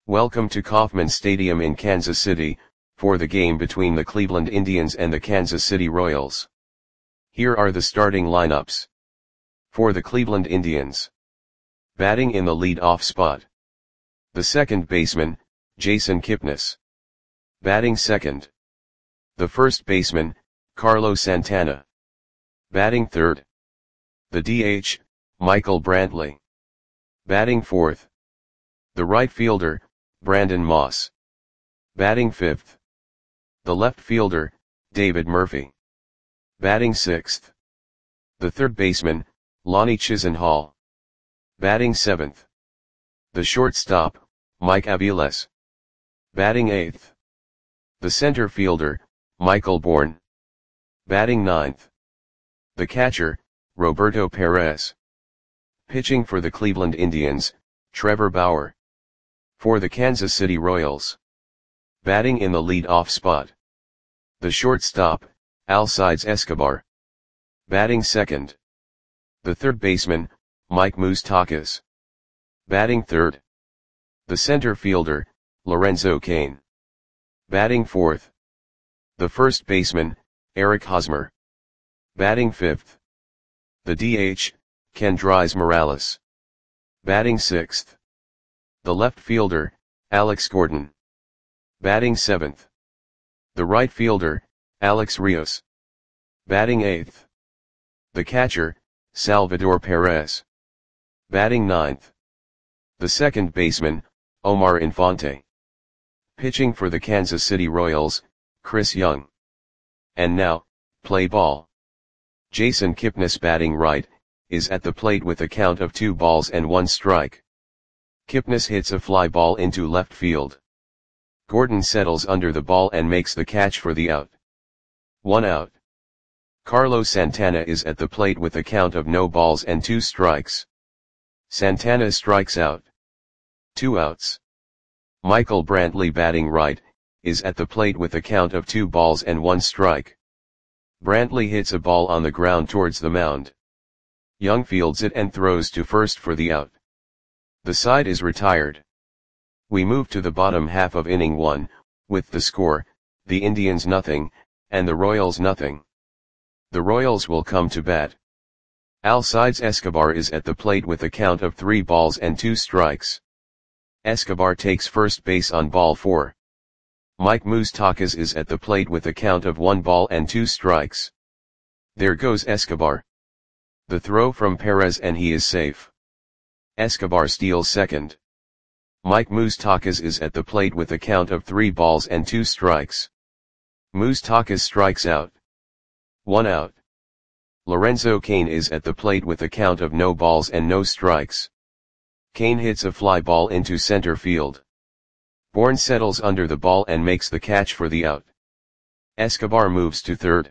Welcome to Kauffman Stadium in Kansas City, for the game between the Cleveland Indians and the Kansas City Royals. Here are the starting lineups. For the Cleveland Indians. Batting in the lead-off spot. The second baseman, Jason Kipnis. Batting second. The first baseman, Carlos Santana. Batting third. The DH, Michael Brantley. Batting fourth. The right fielder, Brandon Moss. Batting fifth. The left fielder, David Murphy. Batting sixth. The third baseman, Lonnie Chisenhall. Batting seventh. The shortstop, Mike Aviles. Batting eighth. The center fielder, Michael Bourn. Batting ninth. The catcher, Roberto Perez. Pitching for the Cleveland Indians, Trevor Bauer. For the Kansas City Royals. Batting in the lead-off spot. The shortstop, Alcides Escobar. Batting second. The third baseman, Mike Moustakas. Batting third. The center fielder, Lorenzo Cain. Batting fourth. The first baseman, Eric Hosmer. Batting fifth. The DH, Kendrys Morales. Batting sixth. The left fielder, Alex Gordon. Batting seventh. The right fielder, Alex Rios. Batting eighth. The catcher, Salvador Perez. Batting ninth. The second baseman, Omar Infante. Pitching for the Kansas City Royals, Chris Young. And now, play ball. Jason Kipnis batting right, is at the plate with a count of 2-1 strike. Kipnis hits a fly ball into left field. Gordon settles under the ball and makes the catch for the out. 1 out. Carlos Santana is at the plate with a count of 0-2 strikes. Santana strikes out. 2 outs. Michael Brantley batting right, is at the plate with a count of 2-1 strike. Brantley hits a ball on the ground towards the mound. Young fields it and throws to first for the out. The side is retired. We move to the bottom half of inning 1, with the score, the Indians nothing, and the Royals nothing. The Royals will come to bat. Alcides Escobar is at the plate with a count of 3-2 strikes. Escobar takes first base on ball 4. Mike Moustakas is at the plate with a count of 1-2 strikes. There goes Escobar. The throw from Perez and he is safe. Escobar steals second. Mike Moustakas is at the plate with a count of 3-2 strikes. Moustakas strikes out. 1 out. Lorenzo Cain is at the plate with a count of 0 strikes. Cain hits a fly ball into center field. Bourn settles under the ball and makes the catch for the out. Escobar moves to third.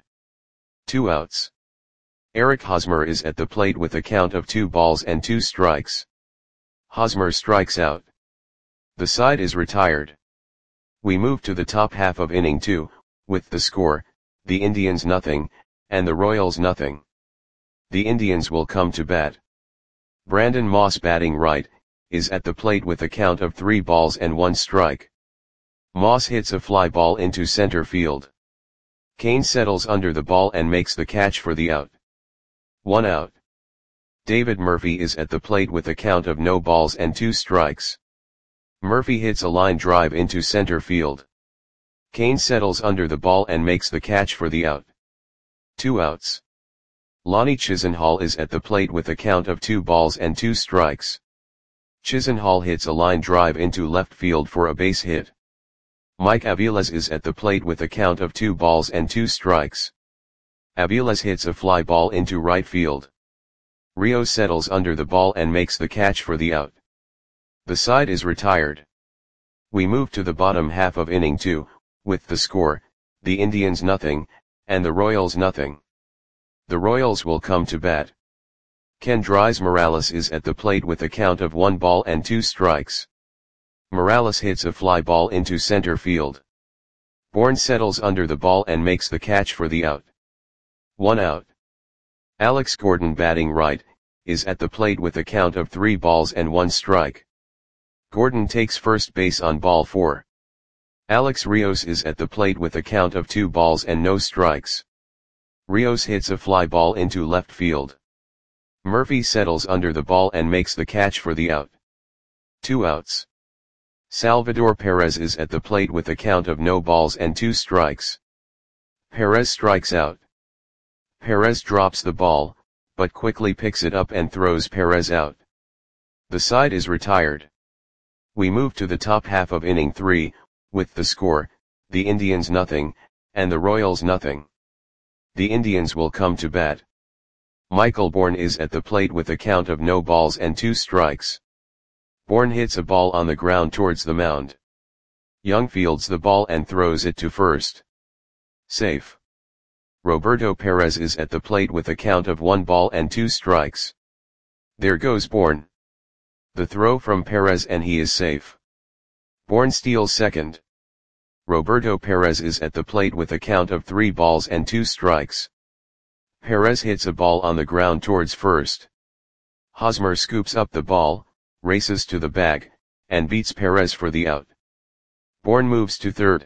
2 outs. Eric Hosmer is at the plate with a count of 2-2 strikes. Hosmer strikes out. The side is retired. We move to the top half of inning 2, with the score, the Indians nothing, and the Royals nothing. The Indians will come to bat. Brandon Moss batting right, is at the plate with a count of 3-1 strike. Moss hits a fly ball into center field. Cain settles under the ball and makes the catch for the out. 1 out. David Murphy is at the plate with a count of 0-2 strikes. Murphy hits a line drive into center field. Cain settles under the ball and makes the catch for the out. 2 outs. Lonnie Chisenhall is at the plate with a count of 2-2 strikes. Chisenhall hits a line drive into left field for a base hit. Mike Aviles is at the plate with a count of 2-2 strikes. Aviles hits a fly ball into right field. Rio settles under the ball and makes the catch for the out. The side is retired. We move to the bottom half of inning 2, with the score, the Indians nothing, and the Royals nothing. The Royals will come to bat. Kendrys Morales is at the plate with a count of 1-2 strikes. Morales hits a fly ball into center field. Bourn settles under the ball and makes the catch for the out. 1 out. Alex Gordon batting right, is at the plate with a count of 3-1 strike. Gordon takes first base on ball 4. Alex Rios is at the plate with a count of 2 balls and no strikes. Rios hits a fly ball into left field. Murphy settles under the ball and makes the catch for the out. 2 outs. Salvador Perez is at the plate with a count of no balls and 2 strikes. Perez strikes out. Perez drops the ball, but quickly picks it up and throws Perez out. The side is retired. We move to the top half of inning 3, with the score, the Indians nothing, and the Royals nothing. The Indians will come to bat. Michael Bourn is at the plate with a count of no balls and 2 strikes. Bourn hits a ball on the ground towards the mound. Young fields the ball and throws it to first. Safe. Roberto Perez is at the plate with a count of 1 ball and 2 strikes. There goes Bourn. The throw from Perez and he is safe. Bourn steals second. Roberto Perez is at the plate with a count of 3 balls and 2 strikes. Perez hits a ball on the ground towards first. Hosmer scoops up the ball, races to the bag, and beats Perez for the out. Bourn moves to third.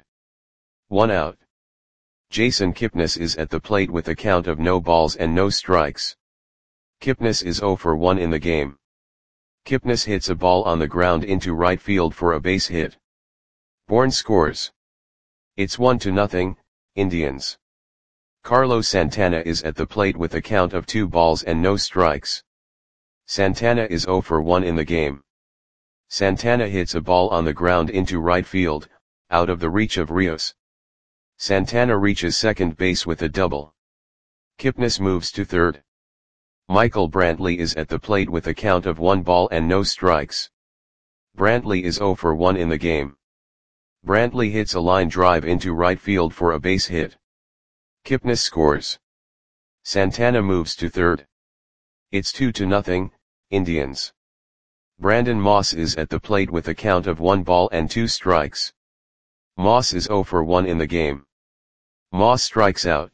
1 out. Jason Kipnis is at the plate with a count of no balls and no strikes. Kipnis is 0 for 1 in the game. Kipnis hits a ball on the ground into right field for a base hit. Bourn scores. It's 1-0, Indians. Carlos Santana is at the plate with a count of 2 balls and no strikes. Santana is 0 for 1 in the game. Santana hits a ball on the ground into right field, out of the reach of Rios. Santana reaches second base with a double. Kipnis moves to third. Michael Brantley is at the plate with a count of 1 ball and no strikes. Brantley is 0 for 1 in the game. Brantley hits a line drive into right field for a base hit. Kipnis scores. Santana moves to third. It's 2-0, Indians. Brandon Moss is at the plate with a count of 1 ball and 2 strikes. Moss is 0 for 1 in the game. Moss strikes out.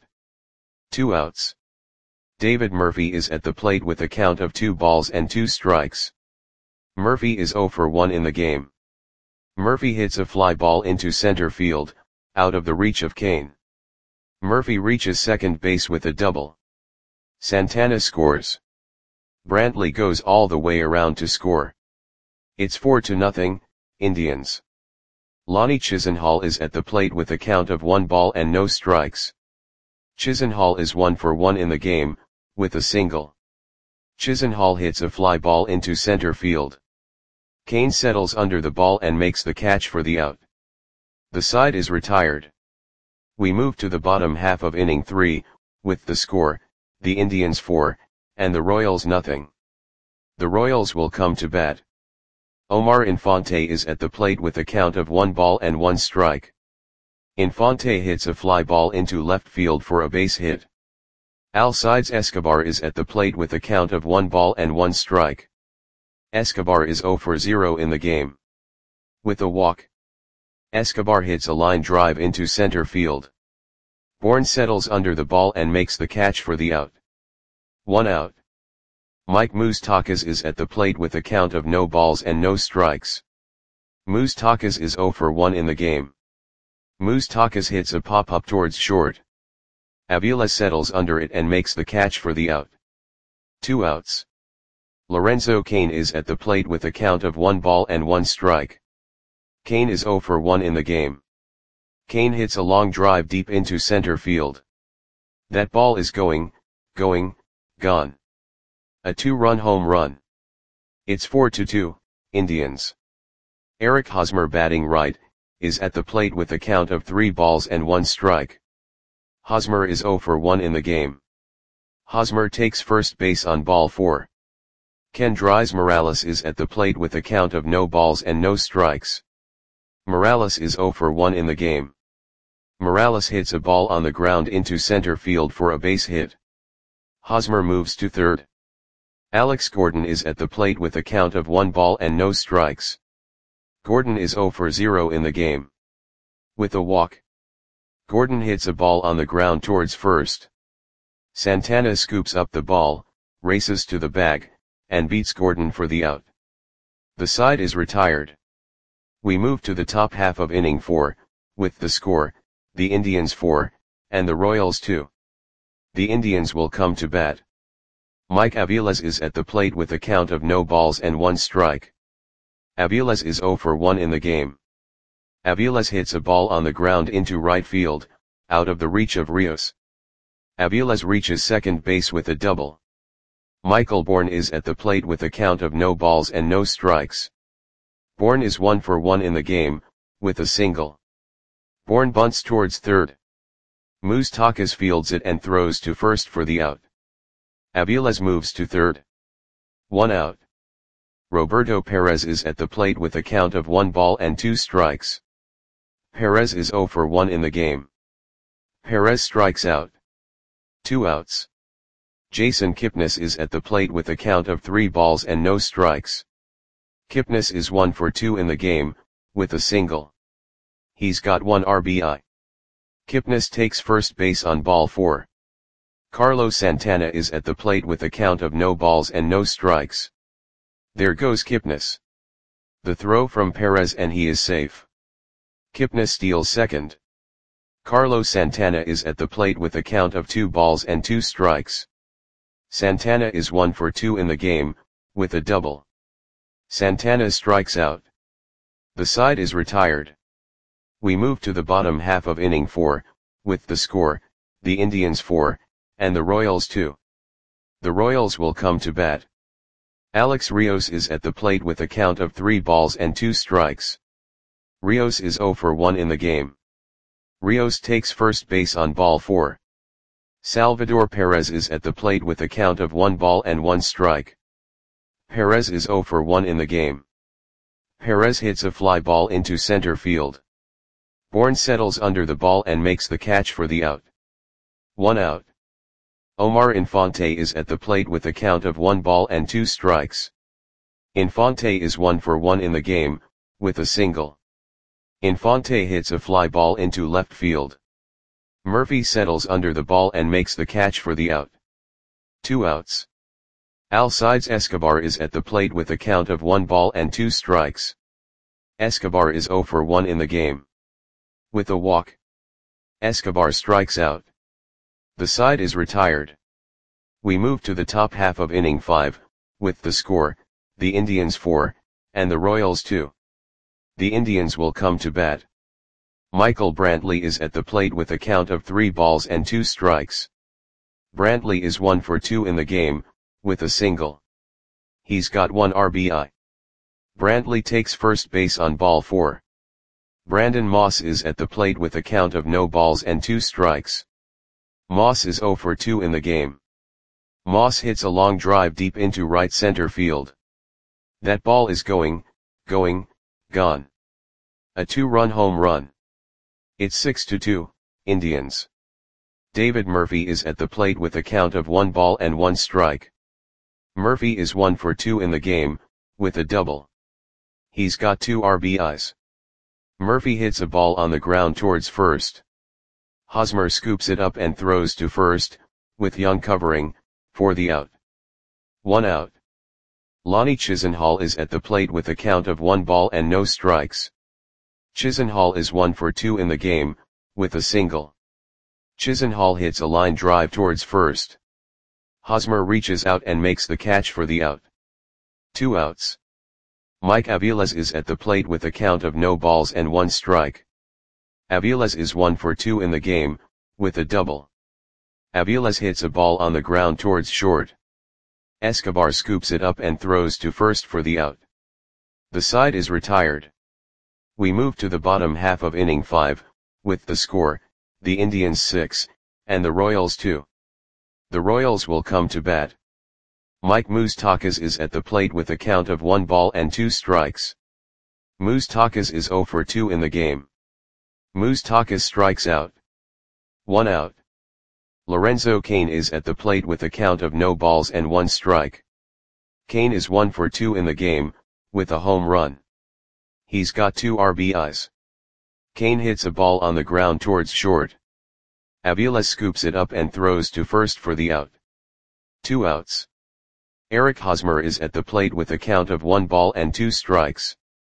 2 outs. David Murphy is at the plate with a count of 2 balls and 2 strikes. Murphy is 0 for 1 in the game. Murphy hits a fly ball into center field, out of the reach of Kane. Murphy reaches second base with a double. Santana scores. Brantley goes all the way around to score. It's 4-0, Indians. Lonnie Chisenhall is at the plate with a count of 1 ball and no strikes. Chisenhall is 1 for 1 in the game, with a single. Chisenhall hits a fly ball into center field. Kane settles under the ball and makes the catch for the out. The side is retired. We move to the bottom half of inning 3, with the score, the Indians 4, and the Royals nothing. The Royals will come to bat. Omar Infante is at the plate with a count of 1 ball and 1 strike. Infante hits a fly ball into left field for a base hit. Alcides Escobar is at the plate with a count of 1 ball and 1 strike. Escobar is 0 for 0 in the game. With a walk. Escobar hits a line drive into center field. Bourn settles under the ball and makes the catch for the out. 1 out. Mike Moustakas is at the plate with a count of no balls and no strikes. Moustakas is 0 for 1 in the game. Moustakas hits a pop-up towards short. Avila settles under it and makes the catch for the out. 2 outs. Lorenzo Cain is at the plate with a count of 1 ball and 1 strike. Cain is 0 for 1 in the game. Cain hits a long drive deep into center field. That ball is gone. A 2-run home run. It's 4-2, Indians. Eric Hosmer, batting right, is at the plate with a count of 3 balls and 1 strike. Hosmer is 0 for 1 in the game. Hosmer takes first base on ball 4. Kendrys Morales is at the plate with a count of no balls and no strikes. Morales is 0 for 1 in the game. Morales hits a ball on the ground into center field for a base hit. Hosmer moves to third. Alex Gordon is at the plate with a count of 1 ball and no strikes. Gordon is 0 for 0 in the game. With a walk. Gordon hits a ball on the ground towards first. Santana scoops up the ball, races to the bag, and beats Gordon for the out. The side is retired. We move to the top half of inning 4, with the score, the Indians 4, and the Royals 2. The Indians will come to bat. Mike Aviles is at the plate with a count of no balls and 1 strike. Aviles is 0 for 1 in the game. Aviles hits a ball on the ground into right field, out of the reach of Rios. Aviles reaches second base with a double. Michael Bourn is at the plate with a count of no balls and no strikes. Bourn is 1 for 1 in the game, with a single. Bourn bunts towards third. Moustakas fields it and throws to first for the out. Aviles moves to third. 1 out. Roberto Perez is at the plate with a count of 1 ball and 2 strikes. Perez is 0 for 1 in the game. Perez strikes out. 2 outs. Jason Kipnis is at the plate with a count of 3 balls and no strikes. Kipnis is 1 for 2 in the game, with a single. He's got 1 RBI. Kipnis takes first base on ball 4. Carlos Santana is at the plate with a count of no balls and no strikes. There goes Kipnis. The throw from Perez and he is safe. Kipnis steals second. Carlos Santana is at the plate with a count of 2 balls and 2 strikes. Santana is 1 for 2 in the game, with a double. Santana strikes out. The side is retired. We move to the bottom half of inning 4, with the score, the Indians 4, and the Royals 2. The Royals will come to bat. Alex Rios is at the plate with a count of 3 balls and 2 strikes. Rios is 0 for 1 in the game. Rios takes first base on ball 4. Salvador Perez is at the plate with a count of 1 ball and 1 strike. Perez is 0 for 1 in the game. Perez hits a fly ball into center field. Bourn settles under the ball and makes the catch for the out. 1 out. Omar Infante is at the plate with a count of 1 ball and 2 strikes. Infante is 1 for 1 in the game, with a single. Infante hits a fly ball into left field. Murphy settles under the ball and makes the catch for the out. 2 outs. Alcides Escobar is at the plate with a count of 1 ball and 2 strikes. Escobar is 0 for 1 in the game. With a walk, Escobar strikes out. The side is retired. We move to the top half of inning 5, with the score, the Indians 4, and the Royals 2. The Indians will come to bat. Michael Brantley is at the plate with a count of 3 balls and 2 strikes. Brantley is 1 for 2 in the game, with a single. He's got 1 RBI. Brantley takes first base on ball 4. Brandon Moss is at the plate with a count of no balls and 2 strikes. Moss is 0 for 2 in the game. Moss hits a long drive deep into right center field. That ball is gone. A 2-run home run. It's 6-2, Indians. David Murphy is at the plate with a count of 1 ball and 1 strike. Murphy is 1 for 2 in the game, with a double. He's got 2 RBIs. Murphy hits a ball on the ground towards first. Hosmer scoops it up and throws to first, with Young covering, for the out. 1 out. Lonnie Chisenhall is at the plate with a count of 1 ball and no strikes. Chisenhall is 1 for 2 in the game, with a single. Chisenhall hits a line drive towards first. Hosmer reaches out and makes the catch for the out. 2 outs. Mike Aviles is at the plate with a count of no balls and 1 strike. Aviles is 1 for 2 in the game, with a double. Aviles hits a ball on the ground towards short. Escobar scoops it up and throws to first for the out. The side is retired. We move to the bottom half of inning 5, with the score, the Indians 6, and the Royals 2. The Royals will come to bat. Mike Moustakas is at the plate with a count of 1 ball and 2 strikes. Moustakas is 0 for 2 in the game. Moustakas strikes out. 1 out. Lorenzo Cain is at the plate with a count of no balls and 1 strike. Cain is 1 for 2 in the game, with a home run. He's got 2 RBIs. Cain hits a ball on the ground towards short. Aviles scoops it up and throws to first for the out. 2 outs. Eric Hosmer is at the plate with a count of 1 ball and 2 strikes.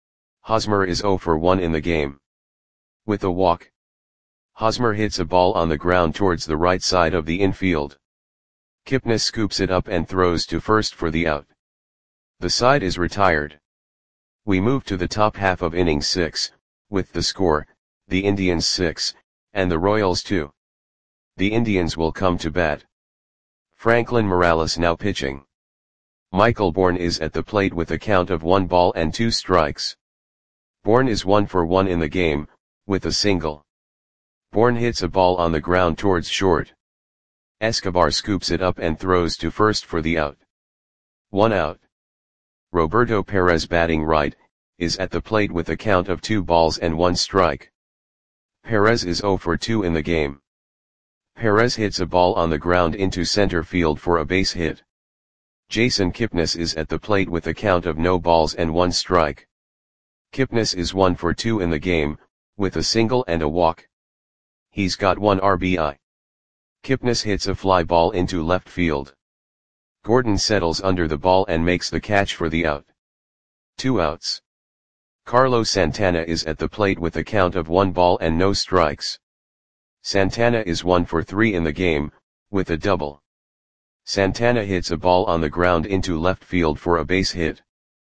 Hosmer is 0 for 1 in the game. With a walk, Hosmer hits a ball on the ground towards the right side of the infield. Kipnis scoops it up and throws to first for the out. The side is retired. We move to the top half of inning 6, with the score, the Indians 6, and the Royals 2. The Indians will come to bat. Franklin Morales now pitching. Michael Bourn is at the plate with a count of 1 ball and 2 strikes. Bourn is 1 for 1 in the game, with a single. Bourn hits a ball on the ground towards short. Escobar scoops it up and throws to first for the out. 1 out. Roberto Perez batting right, is at the plate with a count of 2 balls and 1 strike. Perez is 0 for 2 in the game. Perez hits a ball on the ground into center field for a base hit. Jason Kipnis is at the plate with a count of no balls and 1 strike. Kipnis is 1 for 2 in the game, with a single and a walk. He's got 1 RBI. Kipnis hits a fly ball into left field. Gordon settles under the ball and makes the catch for the out. 2 outs. Carlos Santana is at the plate with a count of 1 ball and no strikes. Santana is 1 for 3 in the game, with a double. Santana hits a ball on the ground into left field for a base hit.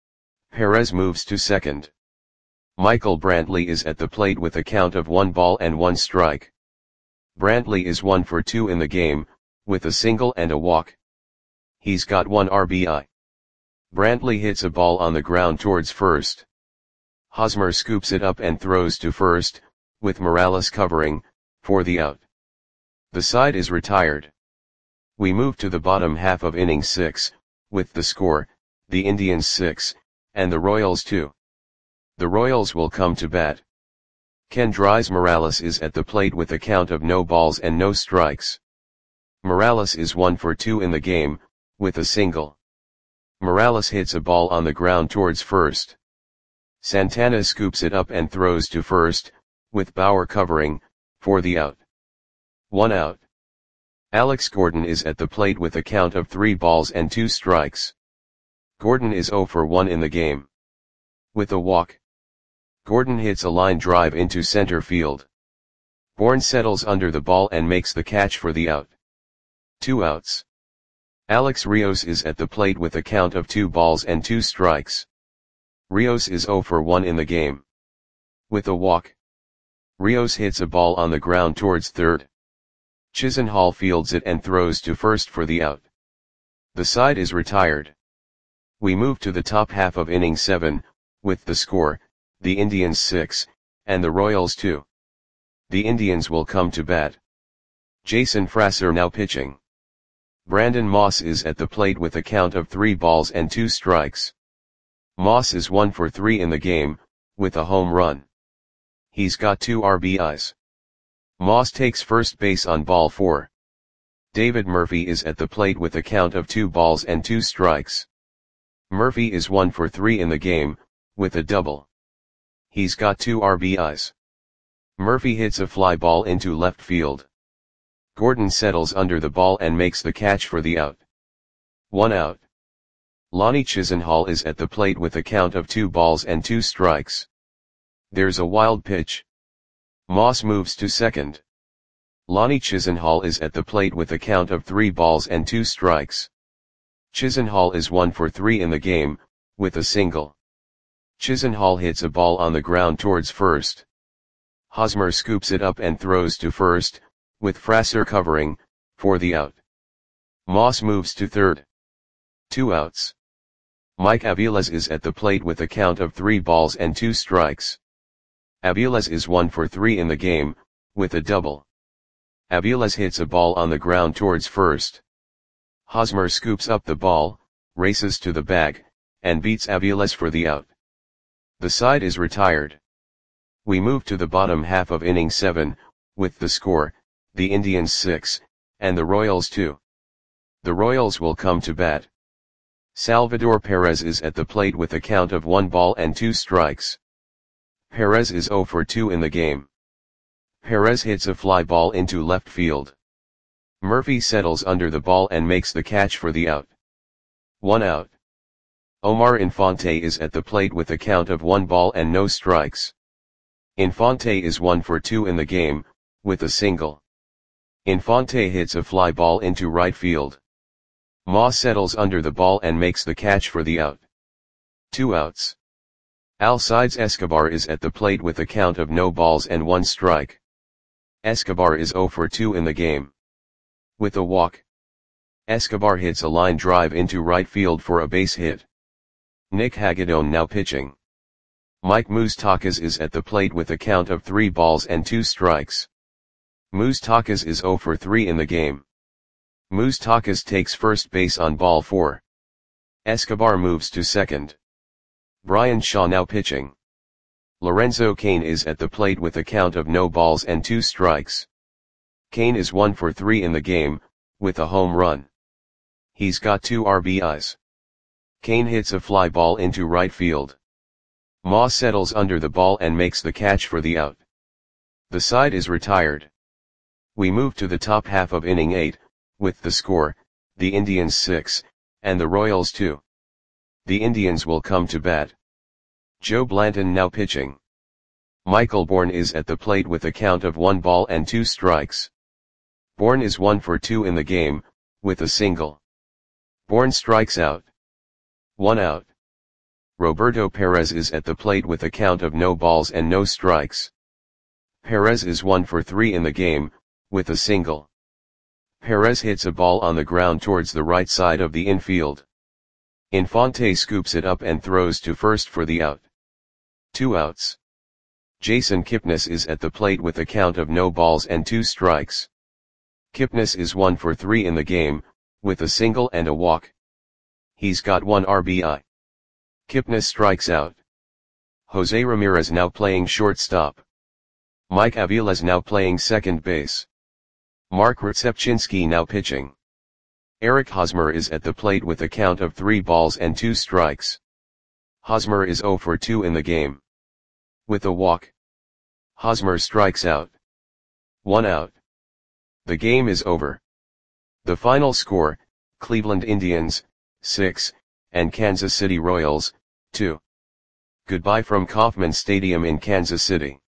Perez moves to second. Michael Brantley is at the plate with a count of 1 ball and 1 strike. Brantley is 1 for 2 in the game, with a single and a walk. He's got 1 RBI. Brantley hits a ball on the ground towards first. Hosmer scoops it up and throws to first, with Morales covering, for the out. The side is retired. We move to the bottom half of inning 6, with the score, the Indians 6, and the Royals 2. The Royals will come to bat. Kendrys Morales is at the plate with a count of no balls and no strikes. Morales is 1 for 2 in the game, with a single. Morales hits a ball on the ground towards first. Santana scoops it up and throws to first, with Bauer covering, for the out. 1 out. Alex Gordon is at the plate with a count of 3 balls and 2 strikes. Gordon is 0 for 1 in the game. With a walk, Gordon hits a line drive into center field. Bourn settles under the ball and makes the catch for the out. 2 outs. Alex Rios is at the plate with a count of 2 balls and 2 strikes. Rios is 0 for 1 in the game. With a walk, Rios hits a ball on the ground towards third. Chisenhall fields it and throws to first for the out. The side is retired. We move to the top half of inning 7, with the score, the Indians 6, and the Royals 2. The Indians will come to bat. Jason Frasser now pitching. Brandon Moss is at the plate with a count of 3 balls and 2 strikes. Moss is 1 for 3 in the game, with a home run. He's got 2 RBIs. Moss takes first base on ball 4. David Murphy is at the plate with a count of 2 balls and 2 strikes. Murphy is 1 for 3 in the game, with a double. He's got 2 RBIs. Murphy hits a fly ball into left field. Gordon settles under the ball and makes the catch for the out. 1 out. Lonnie Chisenhall is at the plate with a count of 2 balls and 2 strikes. There's a wild pitch. Moss moves to second. Lonnie Chisenhall is at the plate with a count of 3 balls and 2 strikes. Chisenhall is 1 for 3 in the game, with a single. Chisenhall hits a ball on the ground towards first. Hosmer scoops it up and throws to first, with Frasser covering, for the out. Moss moves to third. 2 outs. Mike Aviles is at the plate with a count of 3 balls and 2 strikes. Aviles is 1 for 3 in the game, with a double. Aviles hits a ball on the ground towards first. Hosmer scoops up the ball, races to the bag, and beats Aviles for the out. The side is retired. We move to the bottom half of inning 7, with the score, the Indians 6, and the Royals 2. The Royals will come to bat. Salvador Perez is at the plate with a count of 1 ball and 2 strikes. Perez is 0 for 2 in the game. Perez hits a fly ball into left field. Murphy settles under the ball and makes the catch for the out. 1 out. Omar Infante is at the plate with a count of 1 ball and no strikes. Infante is 1 for 2 in the game, with a single. Infante hits a fly ball into right field. Ma settles under the ball and makes the catch for the out. 2 outs. Alcides Escobar is at the plate with a count of no balls and 1 strike. Escobar is 0 for 2 in the game. With a walk. Escobar hits a line drive into right field for a base hit. Nick Hagedorn now pitching. Mike Moustakas is at the plate with a count of 3 balls and 2 strikes. Moustakas is 0 for 3 in the game. Moustakas takes first base on ball 4. Escobar moves to second. Brian Shaw now pitching. Lorenzo Cain is at the plate with a count of no balls and 2 strikes. Cain is 1 for 3 in the game, with a home run. He's got 2 RBIs. Cain hits a fly ball into right field. Ma settles under the ball and makes the catch for the out. The side is retired. We move to the top half of inning 8, with the score, the Indians 6, and the Royals 2. The Indians will come to bat. Joe Blanton now pitching. Michael Bourne is at the plate with a count of 1 ball and 2 strikes. Bourne is 1 for 2 in the game, with a single. Bourne strikes out. 1 out. Roberto Perez is at the plate with a count of no balls and no strikes. Perez is 1 for 3 in the game, with a single. Perez hits a ball on the ground towards the right side of the infield. Infante scoops it up and throws to first for the out. 2 outs. Jason Kipnis is at the plate with a count of no balls and 2 strikes. Kipnis is 1 for 3 in the game, with a single and a walk. He's got 1 RBI. Kipnis strikes out. Jose Ramirez now playing shortstop. Mike Aviles now playing second base. Mark Rzepczynski now pitching. Eric Hosmer is at the plate with a count of 3 balls and 2 strikes. Hosmer is 0 for 2 in the game. With a walk. Hosmer strikes out. 1 out. The game is over. The final score, Cleveland Indians, 6, and Kansas City Royals, 2. Goodbye from Kauffman Stadium in Kansas City.